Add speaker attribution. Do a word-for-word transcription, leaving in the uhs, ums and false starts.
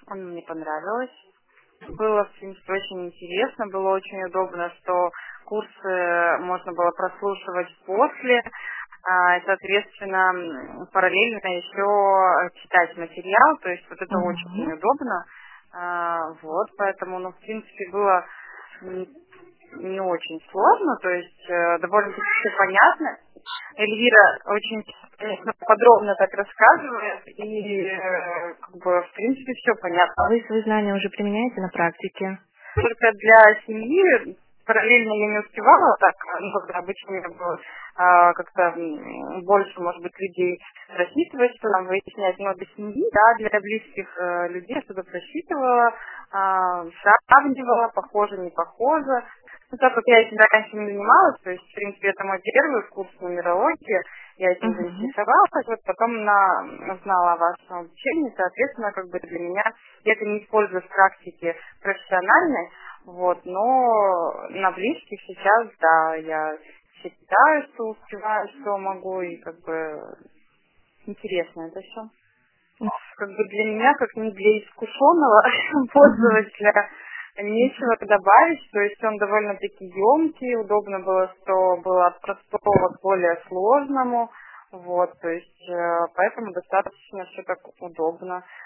Speaker 1: Он мне понравилось. Было, в принципе, очень интересно, было очень удобно, что курсы можно было прослушивать после, а, и, соответственно, м, параллельно еще читать материал, то есть вот это очень
Speaker 2: Мгм.
Speaker 1: удобно. А, вот, поэтому, ну, в принципе, было м, не очень сложно, то есть э, довольно-таки все понятно. Эльвира очень конечно, подробно так рассказывает, и э, как бы, в принципе, все понятно.
Speaker 2: А вы свои знания уже применяете на практике?
Speaker 1: Только для семьи параллельно я не успевала так, ну, когда обычно у меня было а, как-то м, больше, может быть, людей рассчитывать, что нам выяснять, но для семьи, да, для близких э, людей я что-то просчитывала, а, сравнивала, похоже, не похоже. Ну, так как я этим раньше не занималась, то есть, в принципе, это мой первый курс нумерологии, я этим
Speaker 2: Угу.
Speaker 1: заинтересовалась, вот потом на, узнала о вашем обучении, соответственно, как бы для меня я это не использую в практике профессиональной, вот, но на близких сейчас, да, я считаю, что успеваю, что могу, и как бы интересно это все. Как бы для меня, как не для искушенного пользователя, нечего добавить, то есть он довольно-таки емкий, удобно было, что было от простого к более сложному, вот, то есть э, поэтому достаточно все так удобно.